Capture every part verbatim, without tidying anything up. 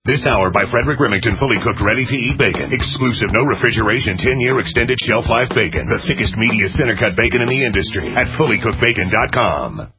This hour by Frederick Remington, fully cooked, ready-to-eat bacon. Exclusive, no refrigeration, ten-year extended shelf life bacon. The thickest, meatiest, center-cut bacon in the industry at fully cooked bacon dot com.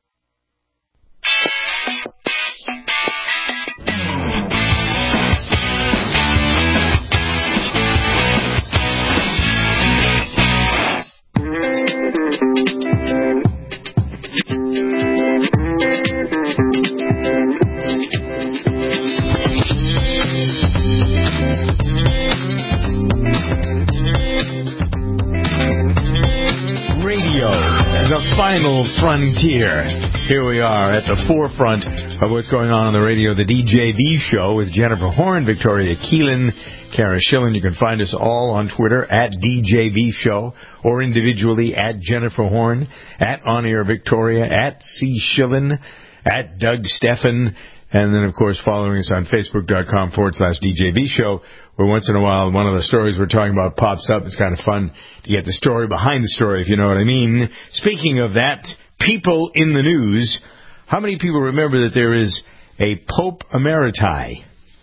The final frontier. Here we are at the forefront of what's going on on the radio, the D J V show with Jennifer Horn, Victoria Keelan, Kara Schillen. You can find us all on Twitter at D J V show or individually at Jennifer Horn, at On Air Victoria, at C Schillen, at Doug Steffen, and then, of course, following us on Facebook.com forward slash DJV show, where once in a while one of the stories we're talking about pops up. It's kind of fun to get the story behind the story, if you know what I mean. Speaking of that, people in the news, how many people remember that there is a Pope Emeriti?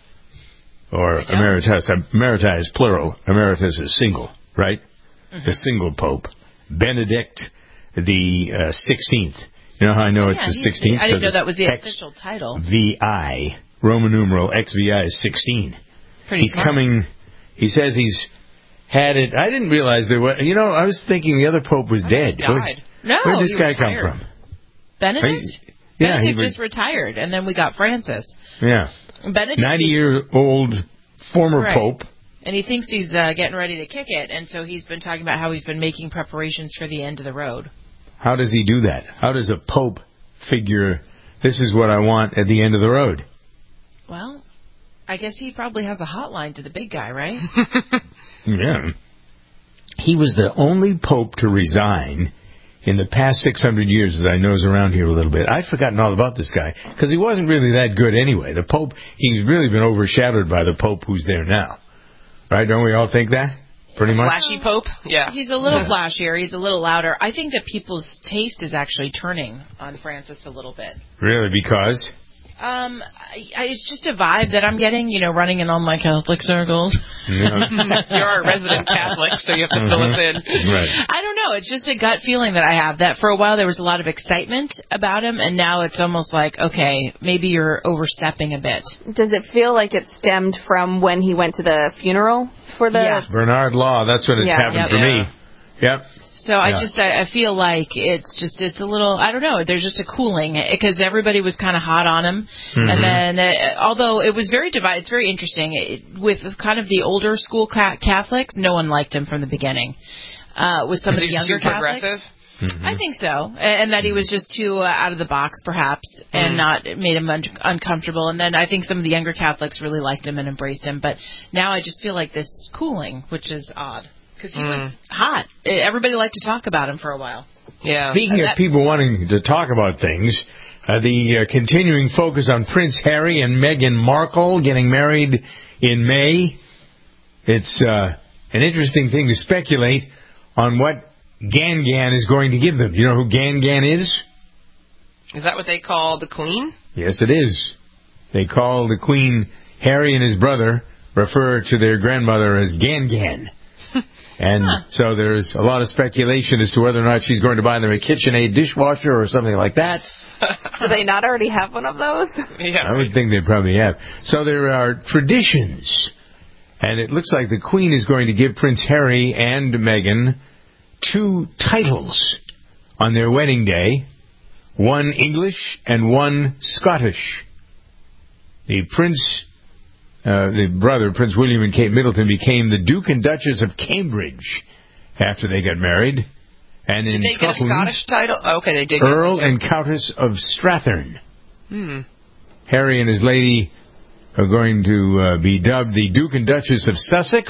Or Emeritus. Emeriti is plural. Emeritus is single, right? Mm-hmm. The single Pope. Benedict the uh, sixteenth. You know how I know oh, it's yeah, the sixteenth? I didn't know that was the X official title. V I, Roman numeral X V I is sixteen. Pretty he's smart. coming, he says he's had it. I didn't realize there was, you know, I was thinking the other Pope was dead. Died. Where, no, where did this guy retired. come from? Benedict? You, yeah, Benedict he just retired, and then we got Francis. Yeah. Benedict ninety-year-old former right. Pope. And he thinks he's uh, getting ready to kick it, and so he's been talking about how he's been making preparations for the end of the road. How does he do that? How does a Pope figure, this is what I want at the end of the road? Well, I guess he probably has a hotline to the big guy, right? Yeah. He was the only Pope to resign in the past six hundred years, as I nose around here a little bit. I'd forgotten all about this guy, because he wasn't really that good anyway. The Pope, he's really been overshadowed by the Pope who's there now. Right? Don't we all think that? Pretty much. Flashy Pope? Yeah. He's a little flashier. He's a little louder. I think that people's taste is actually turning on Francis a little bit. Really? Because? Um, I, I, it's just a vibe that I'm getting, you know, running in all my Catholic circles. Yeah. You're a resident Catholic, so you have to fill us in. Right. I don't know. It's just a gut feeling that I have that for a while there was a lot of excitement about him, and now it's almost like, okay, maybe you're overstepping a bit. Does it feel like it stemmed from when he went to the funeral for the... Yeah. Bernard Law, that's what it's yeah, happened yep, for yeah. me. Yep. So I yeah. just I, I feel like it's just it's a little I don't know there's just a cooling because everybody was kind of hot on him mm-hmm. and then uh, although it was very divided, it's very interesting it, with kind of the older school ca- Catholics, no one liked him from the beginning. Uh, with some Is of the younger too Catholics, progressive? Mm-hmm. I think so, and, and that he was just too uh, out of the box perhaps and mm. not made him un- uncomfortable. And then I think some of the younger Catholics really liked him and embraced him. But now I just feel like this cooling, which is odd. Because he mm. was hot. Everybody liked to talk about him for a while. Yeah. Speaking that, of people wanting to talk about things, uh, the uh, continuing focus on Prince Harry and Meghan Markle getting married in May. It's uh, an interesting thing to speculate on what Gangan is going to give them. You know who Gangan is? Is that what they call the Queen? Yes, it is. They call the Queen, Harry and his brother, refer to their grandmother as Gangan. And huh. so there's a lot of speculation as to whether or not she's going to buy them a KitchenAid dishwasher or something like that. Do they not already have one of those? Yeah, I would think they probably have. So there are traditions. And it looks like the Queen is going to give Prince Harry and Meghan two titles on their wedding day. One English and one Scottish. The Prince... Uh, the brother, Prince William and Kate Middleton, became the Duke and Duchess of Cambridge after they got married. And did in they Scotland, get a Scottish title? Oh, okay, they did. Earl and Countess of Strathern. Hmm. Harry and his lady are going to uh, be dubbed the Duke and Duchess of Sussex,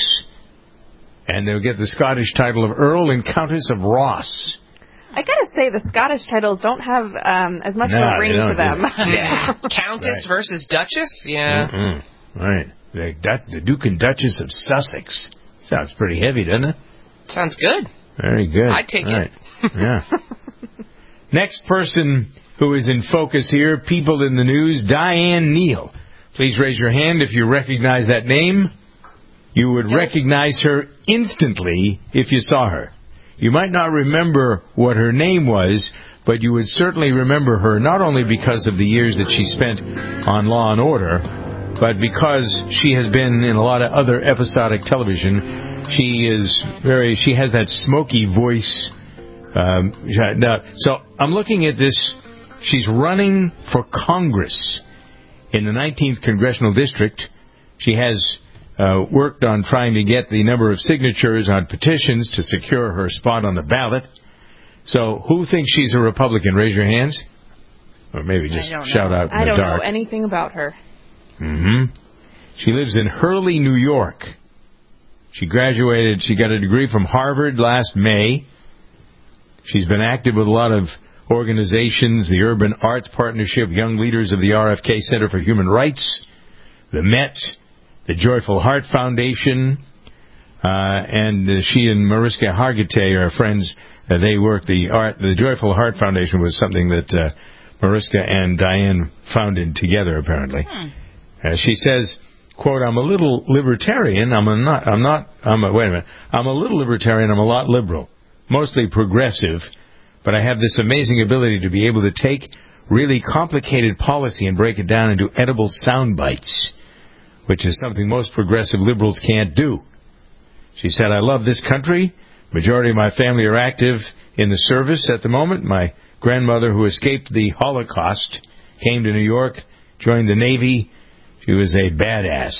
and they'll get the Scottish title of Earl and Countess of Ross. I gotta say, the Scottish titles don't have um, as much nah, of a ring to them. Yeah. Countess right. versus Duchess? Yeah. Mm-hmm. Right. The, the Duke and Duchess of Sussex. Sounds pretty heavy, doesn't it? Sounds good. Very good. I take right. it. Yeah. Next person who is in focus here, people in the news, Diane Neal, Please raise your hand if you recognize that name. You would recognize her instantly if you saw her. You might not remember what her name was, but you would certainly remember her not only because of the years that she spent on Law and Order, but because she has been in a lot of other episodic television. She is very, she has that smoky voice. Um, so I'm looking at this. She's running for Congress in the nineteenth Congressional District. She has uh, worked on trying to get the number of signatures on petitions to secure her spot on the ballot. So who thinks she's a Republican? Raise your hands. Or maybe just shout out in the dark. I don't know anything about her. Mm-hmm. She lives in Hurley, New York. She graduated, she got a degree from Harvard last May. She's been active with a lot of organizations, the Urban Arts Partnership, Young Leaders of the R F K Center for Human Rights, the Met, the Joyful Heart Foundation, uh, and uh, she and Mariska Hargitay are friends. Uh, they work the art. The Joyful Heart Foundation was something that uh, Mariska and Diane founded together, apparently. Hmm. Uh, she says, quote, I'm a little libertarian. I'm a not, I'm not, I'm a, wait a minute. I'm a little libertarian. I'm a lot liberal, mostly progressive, but I have this amazing ability to be able to take really complicated policy and break it down into edible sound bites, which is something most progressive liberals can't do. She said, I love this country. Majority of my family are active in the service at the moment. My grandmother, who escaped the Holocaust, came to New York, joined the Navy. She was a badass.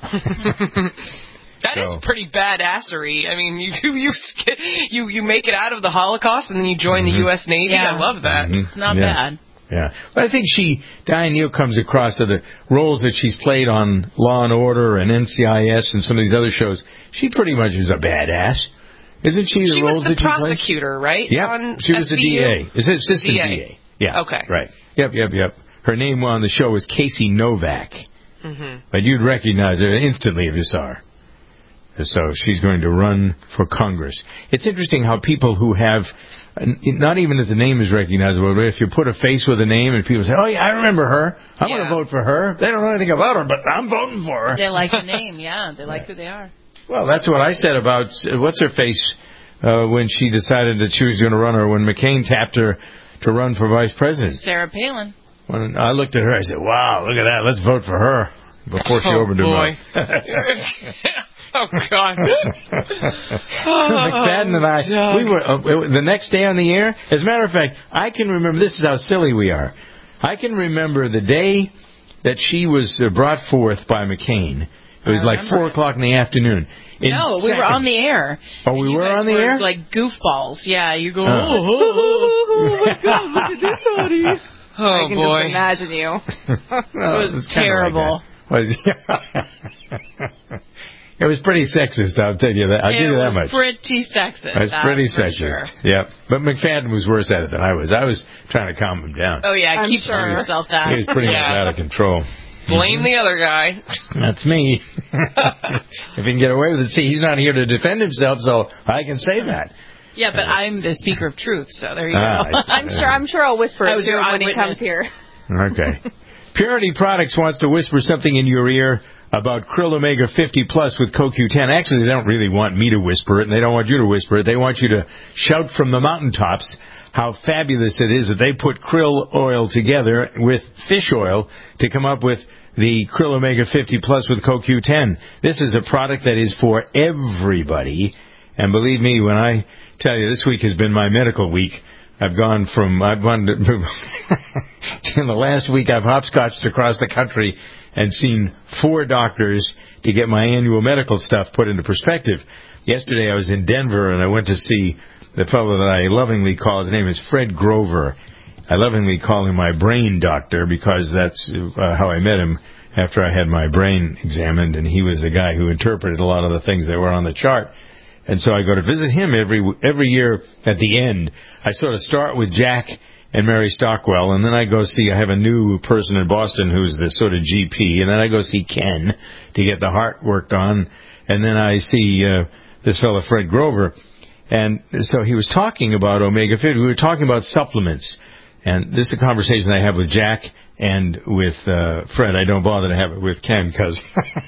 That so. is pretty badassery. I mean, you you you you make it out of the Holocaust and then you join mm-hmm. the U S Navy. Yeah. I love that. Mm-hmm. It's not yeah. bad. Yeah, but I think she, Diane Neal, comes across so the roles that she's played on Law and Order and N C I S and some of these other shows. She pretty much is a badass. Isn't she the she roles was the that prosecutor, right? Yeah, she was S V U? the D A. Is it assistant D A. D A? Yeah. Okay. Right. Yep, yep, yep. Her name on the show was Casey Novak. Mm-hmm. But you'd recognize her instantly if you saw her. So she's going to run for Congress. It's interesting how people who have, not even if the name is recognizable, but if you put a face with a name and people say, oh, yeah, I remember her. I'm yeah. going to vote for her. They don't know anything about her, but I'm voting for her. They like the name, yeah. They like who they are. Well, that's what I said about, what's her face, uh, when she decided that she was going to run, or when McCain tapped her to run for vice president. Sarah Palin. When I looked at her, I said, wow, look at that. Let's vote for her. Before she oh, opened boy. her mouth. Oh, God. McFadden and I, oh, we were uh, the next day on the air. As a matter of fact, I can remember, this is how silly we are. I can remember the day that she was uh, brought forth by McCain. It was like four o'clock in the afternoon. In no, seconds. we were on the air. Oh, we were on the were air? Like goofballs. Yeah, you go, uh. oh, oh, oh, oh, my God, look at this, honey. Oh, I can boy. just imagine you. Well, it was terrible. Like was, it was pretty sexist, I'll tell you that. I'll it give you that much. It was pretty sexist. It was pretty sexist. Sure. Yep. But McFadden was worse at it than I was. I was trying to calm him down. Oh, yeah, I'm keep sure. telling yourself that. He was pretty yeah. much out of control. Blame the other guy. That's me. If he can get away with it. See, he's not here to defend himself, so I can say that. Yeah, but I'm the speaker of truth, so there you ah, go. I'm sure I'm sure I'll whisper it to him when he comes here. Okay. Purity Products wants to whisper something in your ear about Krill Omega fifty Plus with Co Q ten. Actually, they don't really want me to whisper it, and they don't want you to whisper it. They want you to shout from the mountaintops how fabulous it is that they put krill oil together with fish oil to come up with the Krill Omega fifty Plus with Co Q ten. This is a product that is for everybody. And believe me, when I tell you this week has been my medical week, I've gone from, I've gone to, in the last week I've hopscotched across the country and seen four doctors to get my annual medical stuff put into perspective. Yesterday I was in Denver and I went to see the fellow that I lovingly call, his name is Fred Grover. I lovingly call him my brain doctor because that's uh, how I met him after I had my brain examined, and he was the guy who interpreted a lot of the things that were on the chart. And so I go to visit him every every year at the end. I sort of start with Jack and Mary Stockwell, and then I go see, I have a new person in Boston who's the sort of G P, and then I go see Ken to get the heart worked on, and then I see uh, this fellow Fred Grover. And so he was talking about omega fifty. We were talking about supplements. And this is a conversation I have with Jack And with uh, Fred, I don't bother to have it with Ken because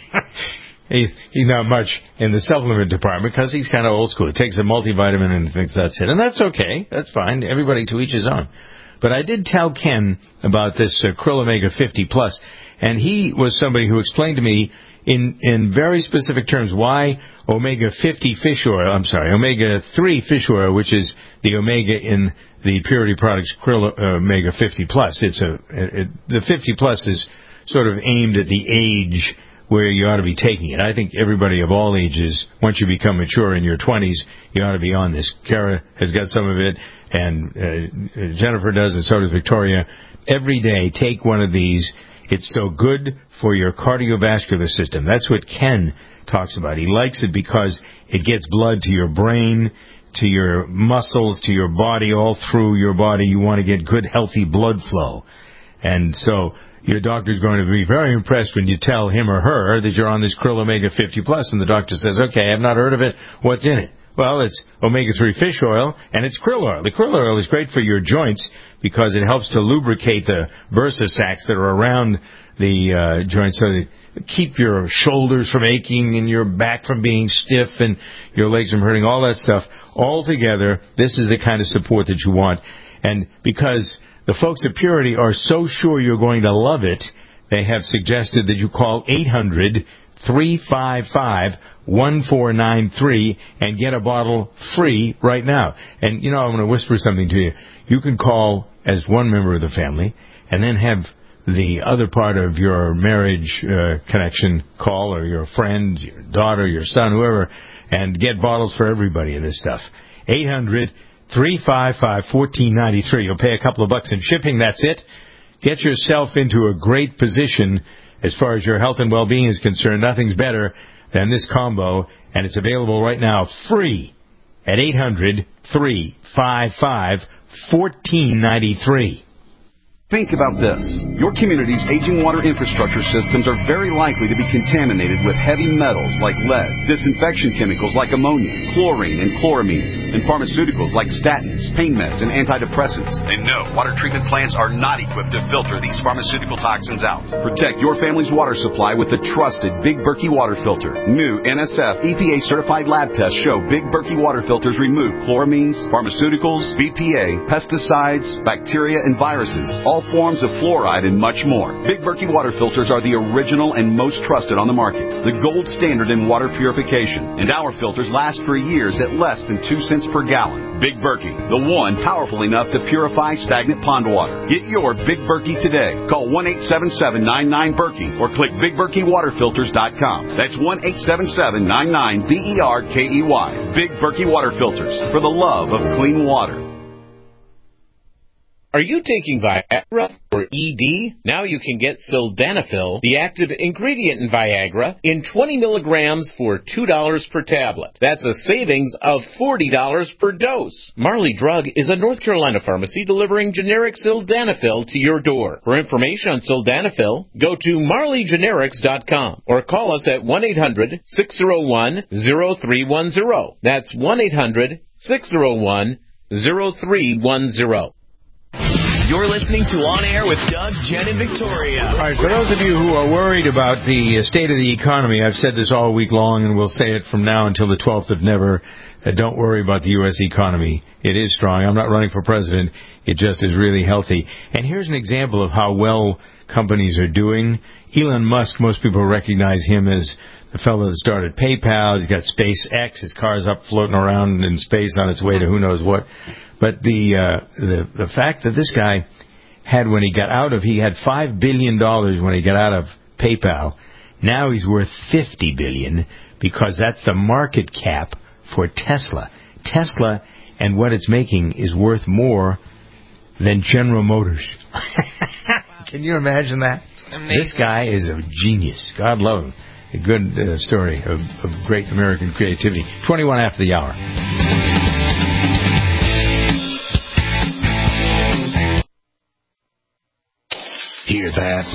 he, he's not much in the supplement department because he's kind of old school. He takes a multivitamin and thinks that's it. And that's okay. That's fine. Everybody to each his own. But I did tell Ken about this uh, Krill Omega fifty Plus, and he was somebody who explained to me in, in very specific terms why Omega fifty fish oil, I'm sorry, Omega three fish oil, which is the Omega in the Purity Products Krill Omega fifty Plus. It's a it, the fifty Plus is sort of aimed at the age where you ought to be taking it. I think everybody of all ages, once you become mature in your twenties, you ought to be on this. Kara has got some of it, and uh, Jennifer does, and so does Victoria. Every day, take one of these. It's so good for your cardiovascular system. That's what Ken talks about. He likes it because it gets blood to your brain, to your muscles, to your body, all through your body. You want to get good, healthy blood flow. And so your doctor's going to be very impressed when you tell him or her that you're on this Krill Omega fifty Plus, and the doctor says, okay, I've not heard of it. What's in it? Well, it's Omega three fish oil, and it's krill oil. The krill oil is great for your joints because it helps to lubricate the bursa sacs that are around the uh, joints so that keep your shoulders from aching and your back from being stiff and your legs from hurting, all that stuff. All together, this is the kind of support that you want. And because the folks at Purity are so sure you're going to love it, they have suggested that you call eight hundred, three five five, one four nine three and get a bottle free right now. And, you know, I'm going to whisper something to you. You can call as one member of the family and then have the other part of your marriage uh, connection call, or your friend, your daughter, your son, whoever, and get bottles for everybody of this stuff. eight hundred, three five five, one four nine three. You'll pay a couple of bucks in shipping. That's it. Get yourself into a great position as far as your health and well-being is concerned. Nothing's better than this combo, and it's available right now free at eight hundred, three five five, one four nine three. Think about this. Your community's aging water infrastructure systems are very likely to be contaminated with heavy metals like lead, disinfection chemicals like ammonia, chlorine and chloramines, and pharmaceuticals like statins, pain meds, and antidepressants. And no, water treatment plants are not equipped to filter these pharmaceutical toxins out. Protect your family's water supply with the trusted Big Berkey water filter. New N S F E P A-certified lab tests show Big Berkey water filters remove chloramines, pharmaceuticals, B P A, pesticides, bacteria, and viruses, all forms of fluoride, and much more. Big Berkey water filters are the original and most trusted on the market, the gold standard in water purification, and our filters last for years at less than two cents per gallon. Big Berkey, the one powerful enough to purify stagnant pond water. Get your Big Berkey today. Call one eight seven seven, nine nine, Berkey or click big berkey water filters dot com. That's one eight seven seven, nine nine, B E R K E Y. Big Berkey water filters, for the love of clean water. Are you taking Viagra or E D? Now you can get Sildenafil, the active ingredient in Viagra, in twenty milligrams for two dollars per tablet. That's a savings of forty dollars per dose. Marley Drug is a North Carolina pharmacy delivering generic Sildenafil to your door. For information on Sildenafil, go to marley generics dot com or call us at one eight hundred, six oh one, oh three one oh. That's one eight hundred, six oh one, oh three one oh. You're listening to On Air with Doug, Jen, and Victoria. All right, for those of you who are worried about the state of the economy, I've said this all week long, and we'll say it from now until the twelfth of never, that don't worry about the U S economy. It is strong. I'm not running for president. It just is really healthy. And here's an example of how well companies are doing. Elon Musk, most people recognize him as the fellow that started PayPal. He's got SpaceX. His car's up floating around in space on its way to who knows what. But the, uh, the the fact that this guy had, when he got out of, he had five billion dollars when he got out of PayPal. Now he's worth fifty billion dollars because that's the market cap for Tesla. Tesla and what it's making is worth more than General Motors. Can you imagine that? This guy is a genius. God love him. A good uh, story of, of great American creativity. twenty-one after the hour. Hear that?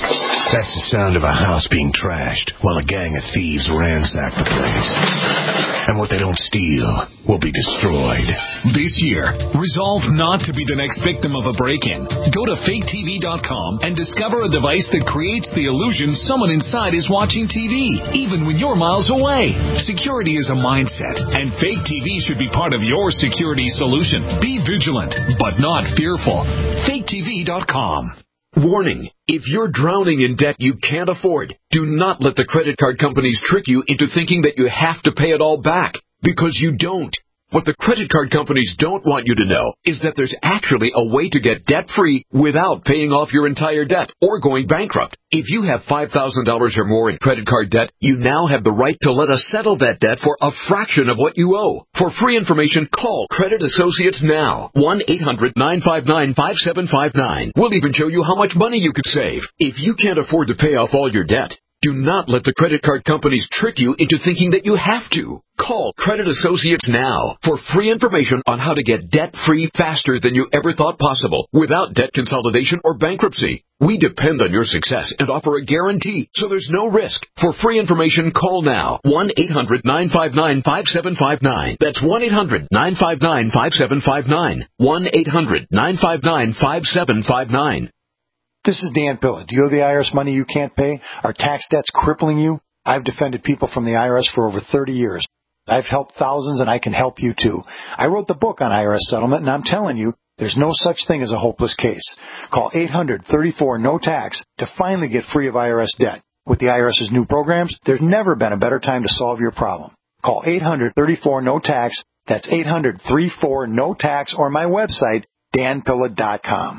That's the sound of a house being trashed while a gang of thieves ransack the place. And what they don't steal will be destroyed. This year, resolve not to be the next victim of a break-in. Go to fake T V dot com and discover a device that creates the illusion someone inside is watching T V, even when you're miles away. Security is a mindset, and Fake T V should be part of your security solution. Be vigilant, but not fearful. fake T V dot com. Warning, if you're drowning in debt you can't afford, do not let the credit card companies trick you into thinking that you have to pay it all back, because you don't. What the credit card companies don't want you to know is that there's actually a way to get debt-free without paying off your entire debt or going bankrupt. If you have five thousand dollars or more in credit card debt, you now have the right to let us settle that debt for a fraction of what you owe. For free information, call Credit Associates now. one eight hundred nine five nine five seven five nine. We'll even show you how much money you could save. If you can't afford to pay off all your debt, do not let the credit card companies trick you into thinking that you have to. Call Credit Associates now for free information on how to get debt-free faster than you ever thought possible without debt consolidation or bankruptcy. We depend on your success and offer a guarantee, so there's no risk. For free information, call now. one eight hundred nine five nine five seven five nine. That's one eight hundred nine five nine five seven five nine. one eight hundred nine five nine five seven five nine. This is Dan Pilla. Do you owe the I R S money you can't pay? Are tax debts crippling you? I've defended people from the I R S for over thirty years. I've helped thousands, and I can help you too. I wrote the book on I R S settlement, and I'm telling you, there's no such thing as a hopeless case. Call eight hundred thirty-four no tax to finally get free of I R S debt. With the IRS's new programs, there's never been a better time to solve your problem. Call eight hundred thirty-four no tax. That's eight hundred thirty-four no tax, or my website, dan pilla dot com.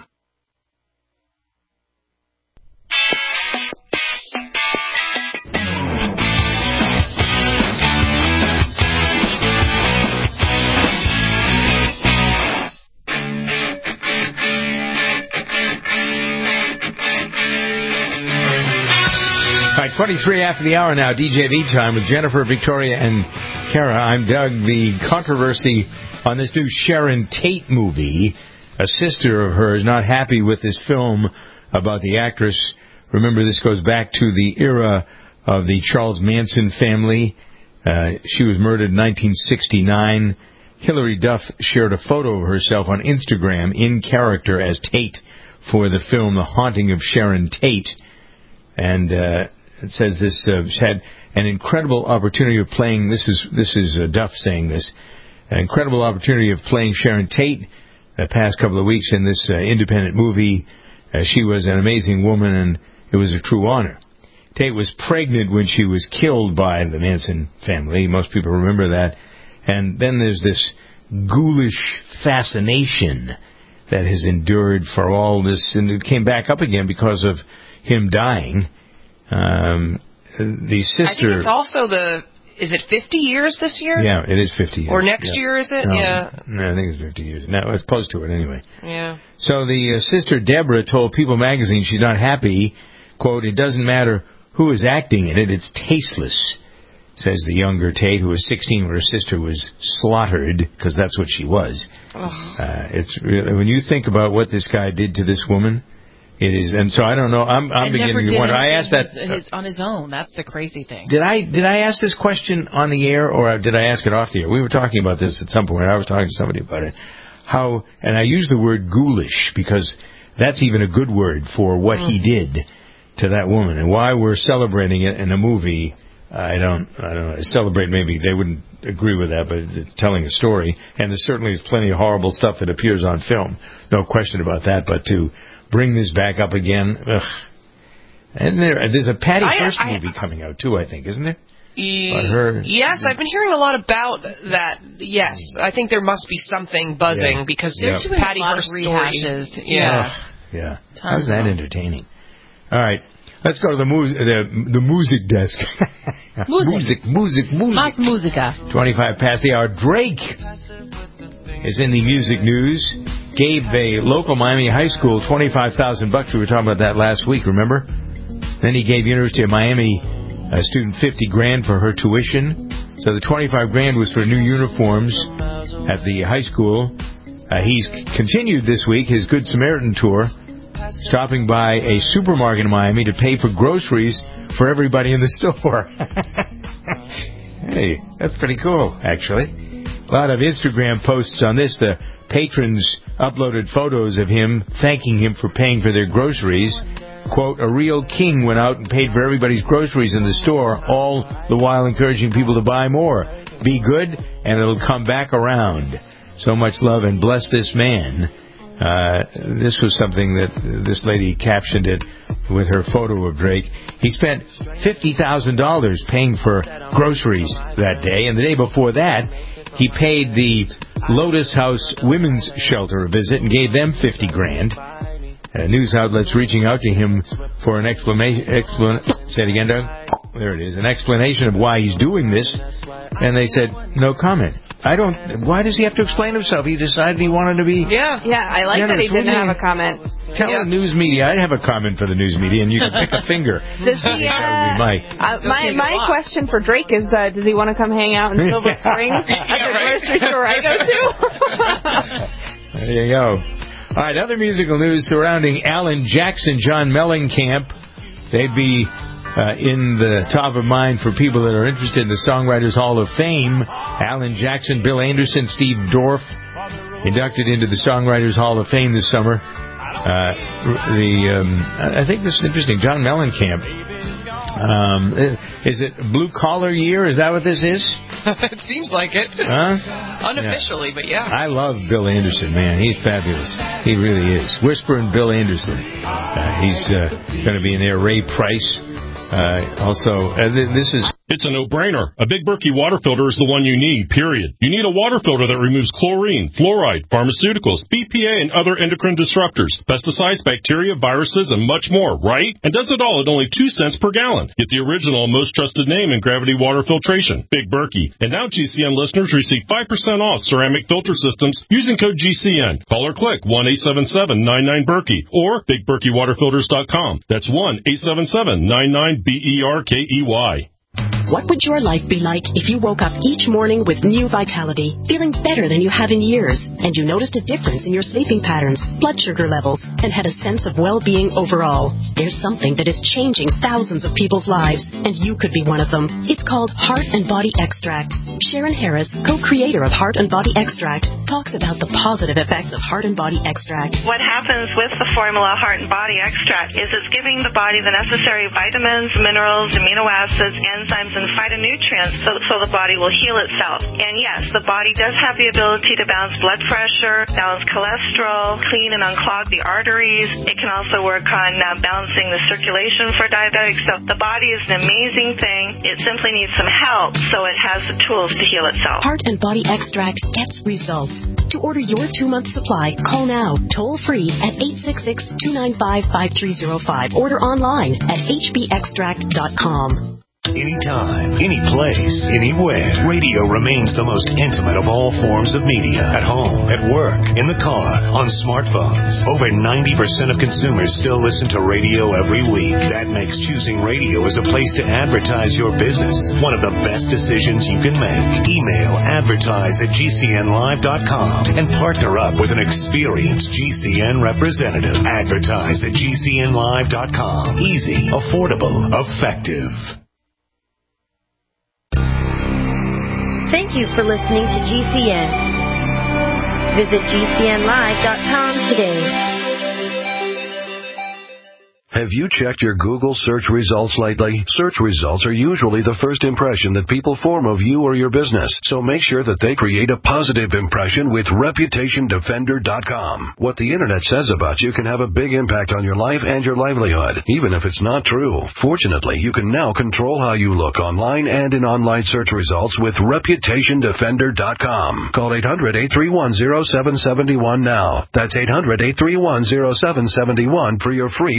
All right, twenty-three after the hour now, D J V time with Jennifer, Victoria, and Kara. I'm Doug. The controversy on this new Sharon Tate movie, a sister of hers not happy with this film about the actress. Remember, this goes back to the era of the Charles Manson family. Uh, she was murdered in nineteen sixty-nine. Hilary Duff shared a photo of herself on Instagram in character as Tate for the film The Haunting of Sharon Tate. And uh, it says this uh, had an incredible opportunity of playing. This is this is uh, Duff saying this. An incredible opportunity of playing Sharon Tate the past couple of weeks in this uh, independent movie. Uh, she was an amazing woman, and it was a true honor. Tate was pregnant when she was killed by the Manson family. Most people remember that. And then there's this ghoulish fascination that has endured for all this, and it came back up again because of him dying. Um, the sister... I think it's also the... Is it fifty years this year? Yeah, it is fifty years. Or next yeah. year, is it? No, yeah. No, I think it's fifty years. No, it's close to it anyway. Yeah. So the uh, sister, Deborah, told People magazine she's not happy. Quote, "It doesn't matter who is acting in it, it's tasteless," says the younger Tate, who was sixteen when her sister was slaughtered, because that's what she was. Uh, it's really, when you think about what this guy did to this woman, it is, and so I don't know. I'm, I'm beginning to wonder. I asked that his, his, on his own. That's the crazy thing. Did I did I ask this question on the air, or did I ask it off the air? We were talking about this at some point. I was talking to somebody about it. How, and I use the word ghoulish because that's even a good word for what mm. he did to that woman, and why we're celebrating it in a movie. I don't, I don't know. Celebrate, maybe they wouldn't agree with that, but it's telling a story, and there certainly is plenty of horrible stuff that appears on film. No question about that. But to bring this back up again, ugh. And there, there's a Patty I, Hearst I, movie I, coming out too, I think, isn't there? E- her, yes, I've been hearing a lot about that. Yes, I think there must be something buzzing yeah. because yeah. of Patty Hearst rehashes. Story. Yeah, oh, yeah. How's that entertaining? All right. Let's go to the, mu- the, the music desk. music, music, music. Mas musica. twenty-five past the hour. Drake is in the music news. Gave a local Miami high school twenty-five thousand bucks. We were talking about that last week, remember? Then he gave University of Miami a student fifty grand for her tuition. So the twenty-five grand was for new uniforms at the high school. Uh, he's continued this week his Good Samaritan tour. stopping by a supermarket in Miami to pay for groceries for everybody in the store. Hey, that's pretty cool, actually. A lot of Instagram posts on this. The patrons uploaded photos of him thanking him for paying for their groceries. Quote, a real king went out and paid for everybody's groceries in the store, all the while encouraging people to buy more. Be good, and it'll come back around. So much love, and bless this man. Uh, this was something that this lady captioned it with her photo of Drake. He spent fifty thousand dollars paying for groceries that day, and the day before that, he paid the Lotus House Women's Shelter a visit and gave them fifty grand. Uh, news outlets reaching out to him for an explanation. Explan- say it again, Doug. There it is. An explanation of why he's doing this, and they said no comment. I don't. Why does he have to explain himself? He decided he wanted to be. Yeah, yeah. I like that he didn't have a comment. Tell yeah. the news media. I'd have a comment for the news media, and you can pick a finger. Does he? Uh, that would be my uh, my, my question for Drake is: uh, does he want to come hang out in Silver Spring at yeah, the right. grocery store I go to? There you go. All right, other musical news surrounding Alan Jackson, John Mellencamp. They'd be uh, in the top of mind for people that are interested in the Songwriters Hall of Fame. Alan Jackson, Bill Anderson, Steve Dorff, inducted into the Songwriters Hall of Fame this summer. Uh, the um, I think this is interesting. John Mellencamp. Um, is it Blue Collar Year? Is that what this is? It seems like it. Huh? Unofficially, yeah. but yeah. I love Bill Anderson, man. He's fabulous. He really is. Whispering Bill Anderson. Uh, he's uh, going to be in there. Ray Price. Uh, also, uh, th- this is... It's a no-brainer. A Big Berkey water filter is the one you need, period. You need a water filter that removes chlorine, fluoride, pharmaceuticals, B P A, and other endocrine disruptors, pesticides, bacteria, viruses, and much more, right? And does it all at only two cents per gallon. Get the original, most trusted name in gravity water filtration, Big Berkey. And now G C N listeners receive five percent off ceramic filter systems using code G C N. Call or click one eight seven seven nine nine Berkey or big berkey water filters dot com. That's one eight seven seven nine nine B E R K E Y. What would your life be like if you woke up each morning with new vitality, feeling better than you have in years, and you noticed a difference in your sleeping patterns, blood sugar levels, and had a sense of well-being overall? There's something that is changing thousands of people's lives, and you could be one of them. It's called Heart and Body Extract. Sharon Harris, co-creator of Heart and Body Extract, talks about the positive effects of Heart and Body Extract. What happens with the formula Heart and Body Extract is it's giving the body the necessary vitamins, minerals, amino acids, enzymes, and phytonutrients so, so the body will heal itself. And yes, the body does have the ability to balance blood pressure, balance cholesterol, clean and unclog the arteries. It can also work on uh, balancing the circulation for diabetics. So the body is an amazing thing. It simply needs some help so it has the tools to heal itself. Heart and Body Extract gets results. To order your two-month supply, call now, toll-free at eight six six, two nine five, five three zero five. Order online at h b extract dot com. Anytime, any place, anywhere. Radio remains the most intimate of all forms of media. At home, at work, in the car, on smartphones. Over ninety percent of consumers still listen to radio every week. That makes choosing radio as a place to advertise your business one of the best decisions you can make. Email advertise at g c n live dot com and partner up with an experienced G C N representative. Advertise at g c n live dot com. Easy, affordable, effective. Thank you for listening to G C N. Visit g c n live dot com today. Have you checked your Google search results lately? Search results are usually the first impression that people form of you or your business, so make sure that they create a positive impression with reputation defender dot com. What the Internet says about you can have a big impact on your life and your livelihood, even if it's not true. Fortunately, you can now control how you look online and in online search results with reputation defender dot com. Call eight hundred, eight three one, zero seven seven one now. That's eight hundred, eight three one, zero seven seven one for your free Reputation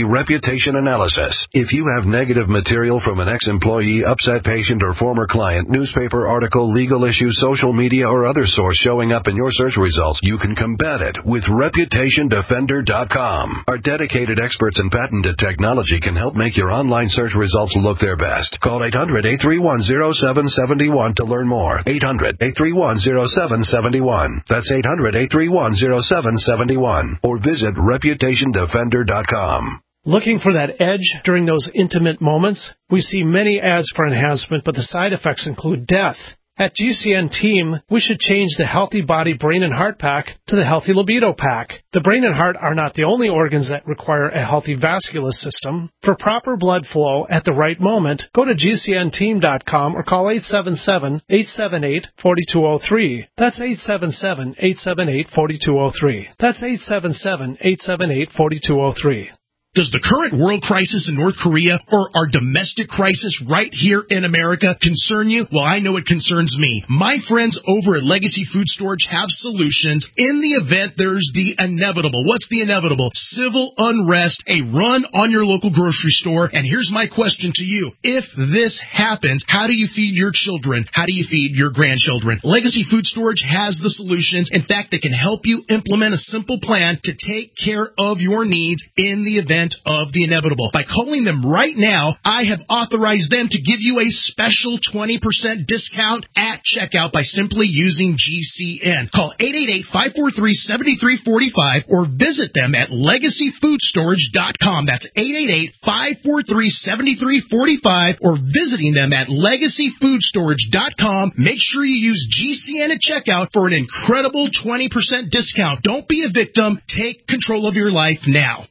reputation analysis. If you have negative material from an ex-employee, upset patient, or former client, newspaper article, legal issue, social media, or other source showing up in your search results, you can combat it with reputation defender dot com. Our dedicated experts in patented technology can help make your online search results look their best. Call eight hundred, eight three one, zero seven seven one to learn more. eight hundred, eight three one, zero seven seven one. That's eight hundred, eight three one, zero seven seven one. Or visit reputation defender dot com. Looking for that edge during those intimate moments? We see many ads for enhancement, but the side effects include death. At G C N Team, we should change the Healthy Body Brain and Heart Pack to the Healthy Libido Pack. The brain and heart are not the only organs that require a healthy vascular system. For proper blood flow at the right moment, go to G C N team dot com or call eight seven seven, eight seven eight, four two zero three. That's eight seven seven, eight seven eight, four two zero three. That's eight seven seven, eight seven eight, four two zero three. Does the current world crisis in North Korea or our domestic crisis right here in America concern you? Well, I know it concerns me. My friends over at Legacy Food Storage have solutions in the event there's the inevitable. What's the inevitable? Civil unrest, a run on your local grocery store. And here's my question to you. If this happens, how do you feed your children? How do you feed your grandchildren? Legacy Food Storage has the solutions. In fact, they can help you implement a simple plan to take care of your needs in the event of the inevitable. By calling them right now, I have authorized them to give you a special twenty percent discount at checkout by simply using G C N. Call eight eight eight, five four three, seven three four five or visit them at legacy food storage dot com. That's eight eight eight, five four three, seven three four five or visiting them at legacy food storage dot com. Make sure you use G C N at checkout for an incredible twenty percent discount. Don't be a victim. Take control of your life now.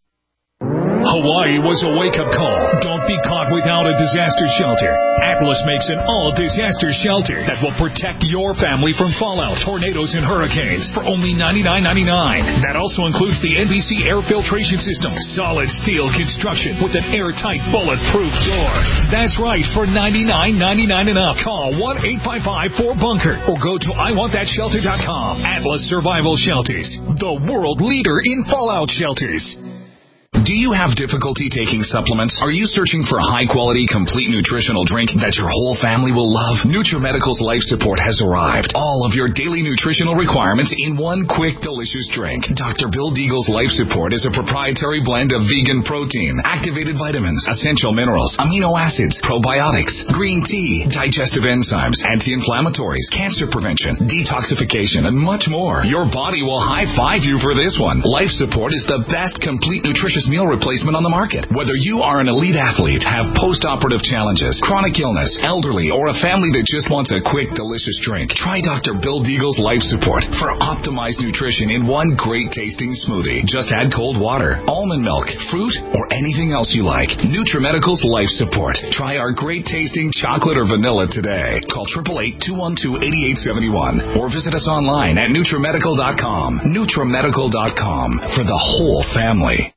Hawaii was a wake-up call. Don't be caught without a disaster shelter. Atlas makes an all-disaster shelter that will protect your family from fallout, tornadoes, and hurricanes for only ninety-nine ninety-nine. That also includes the N B C air filtration system, solid steel construction with an airtight, bulletproof door. That's right, for ninety-nine ninety-nine and up. Call one eight five five, four bunker or go to I want that shelter dot com. Atlas Survival Shelters, the world leader in fallout shelters. Do you have difficulty taking supplements? Are you searching for a high-quality, complete nutritional drink that your whole family will love? NutriMedical's Life Support has arrived. All of your daily nutritional requirements in one quick, delicious drink. Doctor Bill Deagle's Life Support is a proprietary blend of vegan protein, activated vitamins, essential minerals, amino acids, probiotics, green tea, digestive enzymes, anti-inflammatories, cancer prevention, detoxification, and much more. Your body will high-five you for this one. Life Support is the best complete nutritious meal replacement on the market. Whether you are an elite athlete, have post-operative challenges, chronic illness, elderly, or a family that just wants a quick, delicious drink, try Doctor Bill Deagle's Life Support for optimized nutrition in one great-tasting smoothie. Just add cold water, almond milk, fruit, or anything else you like. NutriMedical's Life Support. Try our great-tasting chocolate or vanilla today. Call eight eight eight, two one two, eight eight seven one or visit us online at NutriMedical dot com. NutriMedical dot com for the whole family.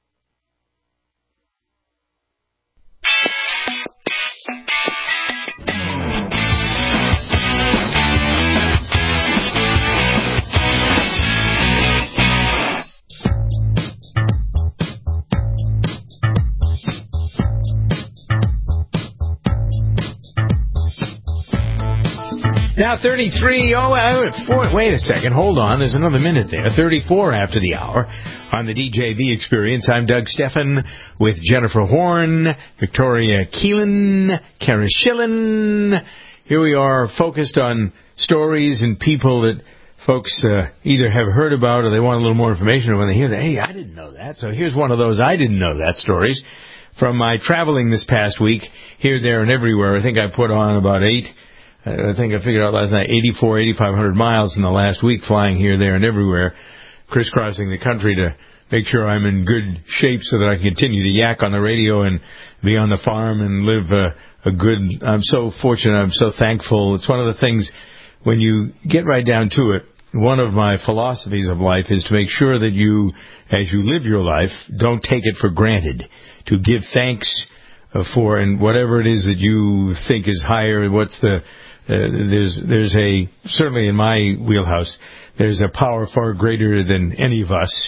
Now thirty-three, oh, uh, four, wait a second, hold on, there's another minute there. thirty-four after the hour on the D J V Experience. I'm Doug Stephan with Jennifer Horn, Victoria Keelan, Kara Schillen. Here we are focused on stories and people that folks uh, either have heard about or they want a little more information. When they hear that, hey, I didn't know that. So here's one of those I didn't know that stories. From my traveling this past week, here, there, and everywhere, I think I put on about eight I think I figured out last night, eighty-four, eighty-five hundred miles in the last week, flying here, there, and everywhere, crisscrossing the country to make sure I'm in good shape so that I can continue to yak on the radio and be on the farm and live a, a good... I'm so fortunate. I'm so thankful. It's one of the things, when you get right down to it, one of my philosophies of life is to make sure that you, as you live your life, don't take it for granted, to give thanks for, and whatever it is that you think is higher, what's the... Uh, there's there's a, certainly in my wheelhouse, there's a power far greater than any of us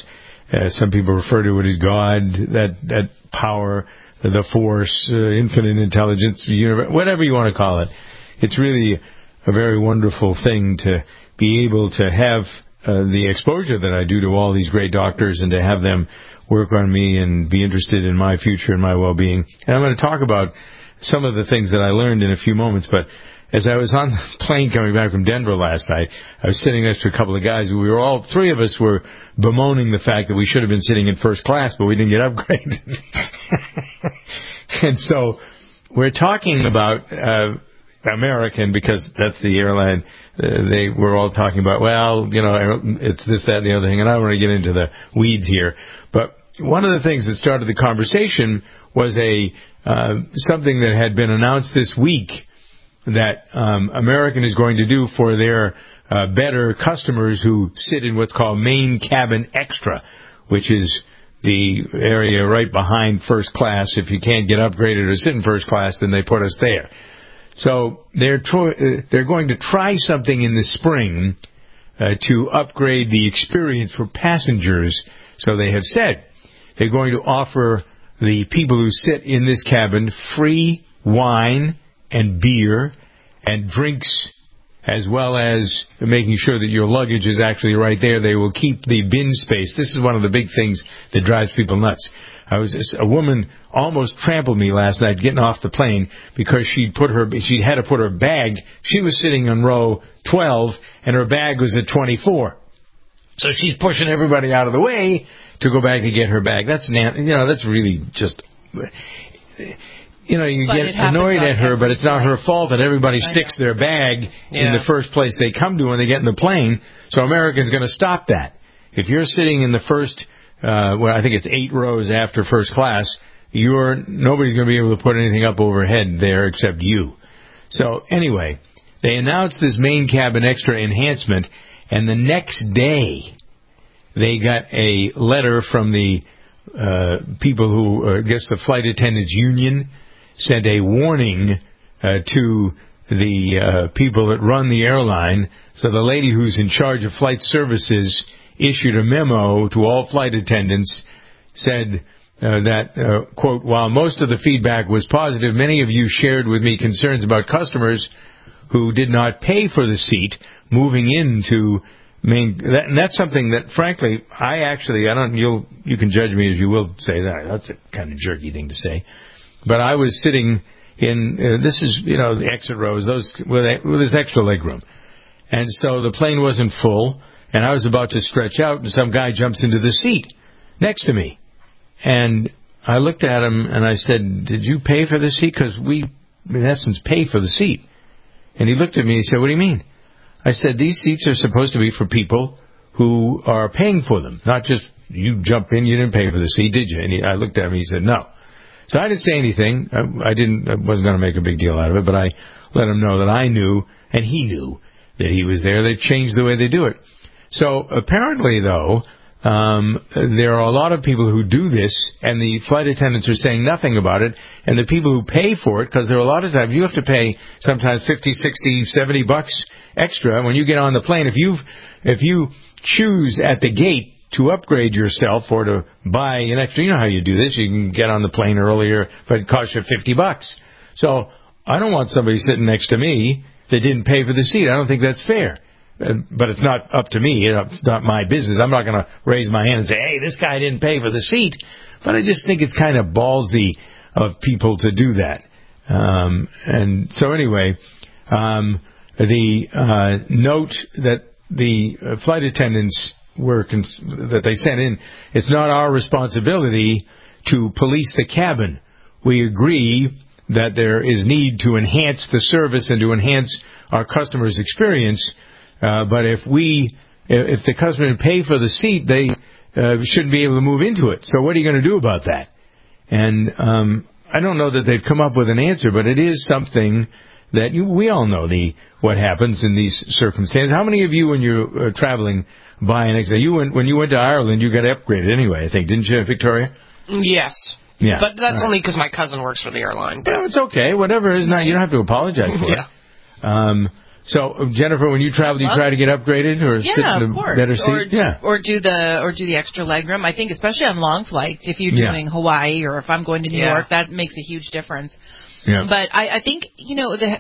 uh, some people refer to it as God, that that power, the force, uh, infinite intelligence, universe, whatever you want to call it. It's really a very wonderful thing to be able to have uh, the exposure that I do to all these great doctors and to have them work on me and be interested in my future and my well-being. And I'm going to talk about some of the things that I learned in a few moments, but as I was on the plane coming back from Denver last night, I was sitting next to a couple of guys. We were all, three of us were bemoaning the fact that we should have been sitting in first class, but we didn't get upgraded. And so we're talking about uh, American, because that's the airline. Uh, they were all talking about, well, you know, it's this, that, and the other thing, and I don't want to get into the weeds here. But one of the things that started the conversation was a uh, something that had been announced this week that um, American is going to do for their uh, better customers who sit in what's called Main Cabin Extra, which is the area right behind first class. If you can't get upgraded or sit in first class, then they put us there. So they're tro- they're going to try something in the spring uh, to upgrade the experience for passengers. So they have said they're going to offer the people who sit in this cabin free wine and beer and drinks, as well as making sure that your luggage is actually right there. They will keep the bin space. This is one of the big things that drives people nuts. I was a woman almost trampled me last night getting off the plane because she put her she had to put her bag. She was sitting on row twelve and her bag was at twenty-four. So she's pushing everybody out of the way to go back to get her bag. That's you know that's really just. You know, you but get annoyed at her, but it's not her fault that everybody sticks their bag yeah. in the first place they come to when they get in the plane. So American's going to stop that. If you're sitting in the first, uh, well, I think it's eight rows after first class, you're nobody's going to be able to put anything up overhead there except you. So anyway, they announced this Main Cabin Extra enhancement, and the next day they got a letter from the uh, people who, uh, I guess, the Flight Attendants Union. Sent a warning uh, to the uh, people that run the airline. So the lady who's in charge of flight services issued a memo to all flight attendants, said uh, that, uh, quote, while most of the feedback was positive, many of you shared with me concerns about customers who did not pay for the seat moving into main. That, and that's something that, frankly, I actually, I don't, you'll, you can judge me as you will say that. That's a kind of jerky thing to say. But I was sitting in, uh, this is, you know, the exit rows, those with, with this extra leg room. And so the plane wasn't full, and I was about to stretch out, and some guy jumps into the seat next to me. And I looked at him, and I said, did you pay for the seat? Because we, in essence, pay for the seat. And he looked at me and he said, what do you mean? I said, these seats are supposed to be for people who are paying for them, not just you jump in, you didn't pay for the seat, did you? And he, I looked at him, and he said, no. So I didn't say anything. I, I didn't. I wasn't going to make a big deal out of it, but I let him know that I knew, and he knew that he was there. They changed the way they do it. So apparently, though, um, there are a lot of people who do this, and the flight attendants are saying nothing about it. And the people who pay for it, because there are a lot of times you have to pay sometimes fifty, sixty, seventy bucks extra when you get on the plane. If you if you choose at the gate to upgrade yourself or to buy an extra, you know how you do this. You can get on the plane earlier, but it costs you fifty bucks. So I don't want somebody sitting next to me that didn't pay for the seat. I don't think that's fair. Uh, but it's not up to me. You know, it's not my business. I'm not going to raise my hand and say, hey, this guy didn't pay for the seat. But I just think it's kind of ballsy of people to do that. Um, and so anyway, um, the uh, note that the uh, flight attendants were cons- that they sent in, it's not our responsibility to police the cabin. We agree that there is need to enhance the service and to enhance our customers' experience, uh, but if we, if the customer pay for the seat, they uh, shouldn't be able to move into it. So what are you going to do about that? And um, I don't know that they've come up with an answer, but it is something that you, we all know the what happens in these circumstances. How many of you, when you're uh, traveling, buy an extra? You went when you went to Ireland, you got upgraded anyway, I think, didn't you, Victoria? Yes. Yeah. But that's right. only because my cousin works for the airline. Yeah, it's okay. Whatever it is, not you don't have to apologize for yeah. it. Um, So, Jennifer, when you travel, do you try to get upgraded or yeah, sit in of a course. better seat? Or, yeah, or do the or do the extra legroom. I think, especially on long flights, if you're Yeah. doing Hawaii or if I'm going to New Yeah. York, that makes a huge difference. Yeah. But I, I think you know the.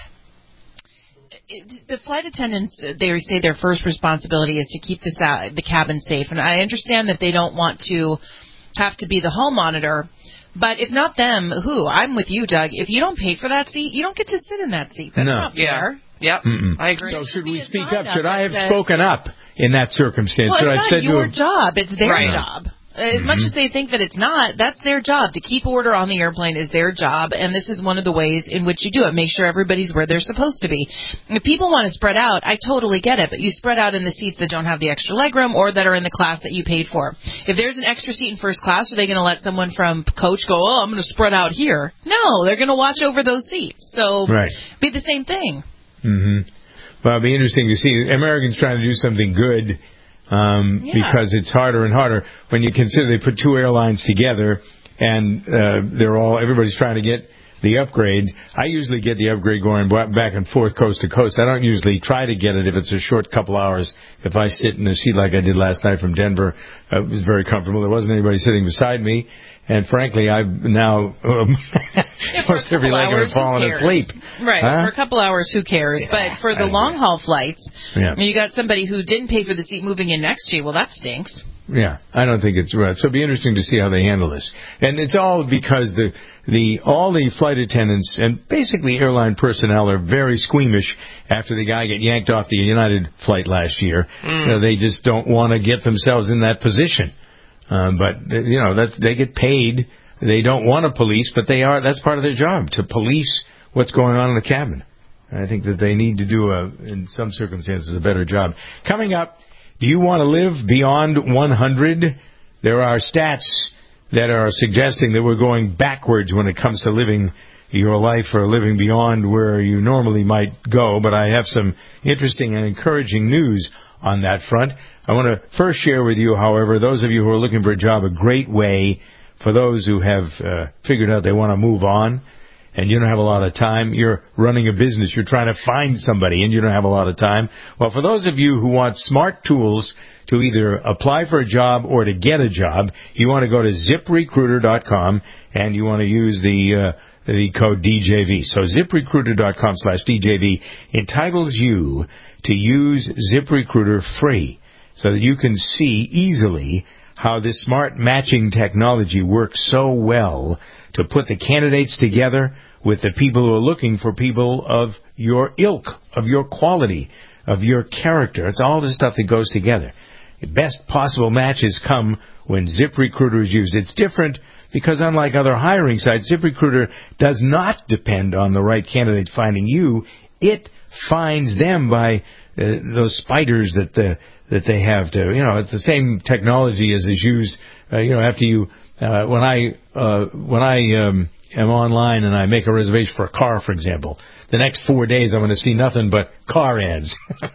The flight attendants, they say their first responsibility is to keep the, sa- the cabin safe. And I understand that they don't want to have to be the hall monitor. But if not them, who? I'm with you, Doug. If you don't pay for that seat, you don't get to sit in that seat. That's No. not Yeah. fair. Yep. Mm-mm. I agree. So should we Be speak a up? sign Should I have that says- spoken up in that circumstance? Well, should it's I have not said your to him, job. It's their Right. job. As Mhm. much as they think that it's not, that's their job. To keep order on the airplane is their job, and this is one of the ways in which you do it. Make sure everybody's where they're supposed to be. If people want to spread out, I totally get it, but you spread out in the seats that don't have the extra legroom or that are in the class that you paid for. If there's an extra seat in first class, are they going to let someone from coach go, oh, I'm going to spread out here? No, they're going to watch over those seats. So Right. be the same thing. Mm-hmm. Well, it'll be interesting to see. Americans trying to do something good um, Yeah. because it's harder and harder when you consider they put two airlines together and uh, they're all everybody's trying to get the upgrade. I usually get the upgrade going back and forth coast to coast. I don't usually try to get it if it's a short couple hours. If I sit in a seat like I did last night from Denver, uh, it was very comfortable. There wasn't anybody sitting beside me. And frankly, I've now um, forced every leg and fallen asleep. Right. Huh? For a couple hours, who cares? Yeah, but for the I long haul flights, Yeah. you got somebody who didn't pay for the seat moving in next to you. Well, that stinks. Yeah, I don't think it's right. So it'll be interesting to see how they handle this. And it's all because the the all the flight attendants and basically airline personnel are very squeamish after the guy got yanked off the United flight last year. Mm. You know, they just don't want to get themselves in that position. Um, but you know, that's, they get paid. They don't want to police, but they are. That's part of their job to police what's going on in the cabin. I think that they need to do a, in some circumstances, a better job. Coming up. Do you want to live beyond one hundred? There are stats that are suggesting that we're going backwards when it comes to living your life or living beyond where you normally might go. But I have some interesting and encouraging news on that front. I want to first share with you, however, those of you who are looking for a job, a great way for those who have uh, figured out they want to move on. And you don't have a lot of time, you're running a business, you're trying to find somebody, and you don't have a lot of time. Well, for those of you who want smart tools to either apply for a job or to get a job, you want to go to zip recruiter dot com, and you want to use the uh, the code D J V. So zip recruiter dot com slash D J V entitles you to use ZipRecruiter free so that you can see easily how this smart matching technology works so well to put the candidates together with the people who are looking for people of your ilk, of your quality, of your character. It's all the stuff that goes together. The best possible matches come when ZipRecruiter is used. It's different because unlike other hiring sites, ZipRecruiter does not depend on the right candidate finding you. It finds them by uh, those spiders that the that they have to, you know, it's the same technology as is used, uh, you know, after you, uh, when I, uh, when I, um, am online and I make a reservation for a car, for example, the next four days I'm going to see nothing but car ads,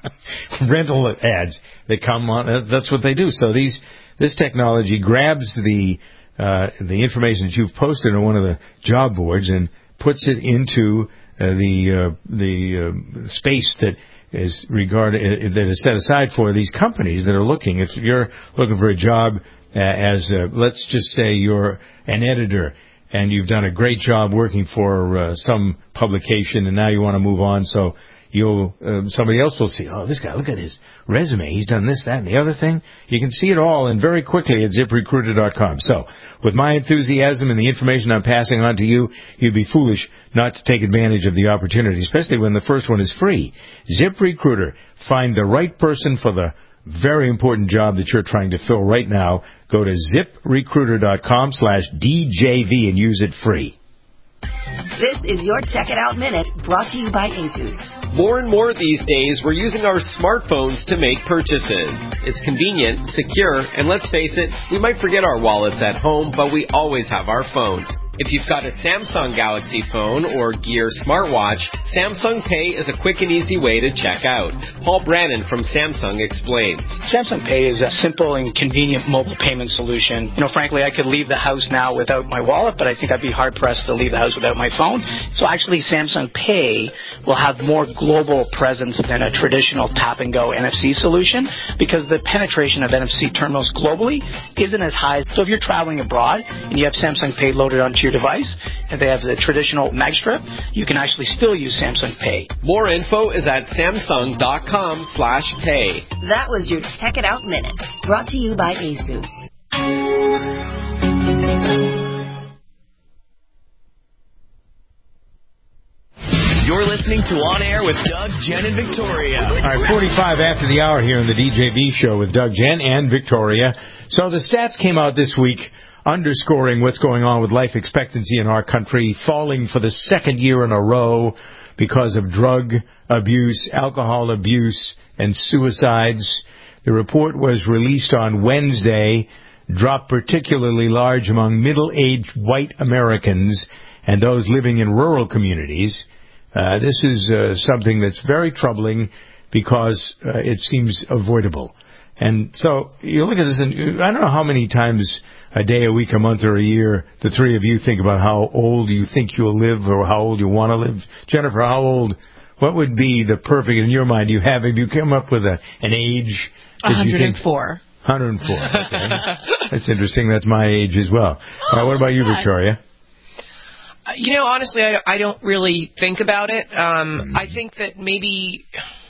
rental ads that come on. That's what they do. So these, this technology grabs the, uh, the information that you've posted on one of the job boards and puts it into uh, the, uh, the, uh, space that is regarded, that is set aside for these companies that are looking. If you're looking for a job uh, as, a, let's just say you're an editor and you've done a great job working for uh, some publication and now you want to move on, so you'll, uh, somebody else will see, oh, this guy, look at his resume. He's done this, that, and the other thing. You can see it all and very quickly at zip recruiter dot com. So, with my enthusiasm and the information I'm passing on to you, you'd be foolish not to take advantage of the opportunity, especially when the first one is free. ZipRecruiter. Find the right person for the very important job that you're trying to fill right now. Go to zip recruiter dot com slash D J V and use it free. This is your Check It Out Minute, brought to you by Asus. More and more these days, we're using our smartphones to make purchases. It's convenient, secure, and let's face it, we might forget our wallets at home, but we always have our phones. If you've got a Samsung Galaxy phone or Gear smartwatch, Samsung Pay is a quick and easy way to check out. Paul Brannon from Samsung explains. Samsung Pay is a simple and convenient mobile payment solution. You know, frankly, I could leave the house now without my wallet, but I think I'd be hard-pressed to leave the house without my phone. So actually, Samsung Pay will have more global presence than a traditional tap-and-go N F C solution because the penetration of N F C terminals globally isn't as high. So if you're traveling abroad and you have Samsung Pay loaded onto your device, if they have the traditional mag strip, you can actually still use Samsung Pay. More info is at samsung.com slash pay. That was your Check It Out Minute, brought to you by ASUS. You're listening to On Air with Doug, Jen, and Victoria. All right, forty-five after the hour here on the D J V show with Doug, Jen, and Victoria. So the stats came out this week underscoring what's going on with life expectancy in our country, falling for the second year in a row because of drug abuse, alcohol abuse, and suicides. The report was released on Wednesday, dropped particularly large among middle-aged white Americans and those living in rural communities. Uh, this is uh, something that's very troubling because uh, it seems avoidable. And so you look at this, and I don't know how many times a day, a week, a month, or a year the three of you think about how old you think you'll live or how old you want to live. Jennifer, how old, what would be the perfect, in your mind, you have, if you come up with a, an age? one hundred four. one hundred four, okay. That's interesting. That's my age as well. Oh, uh, what about you, God. Victoria? You know, honestly, I, I don't really think about it. Um, I think that maybe,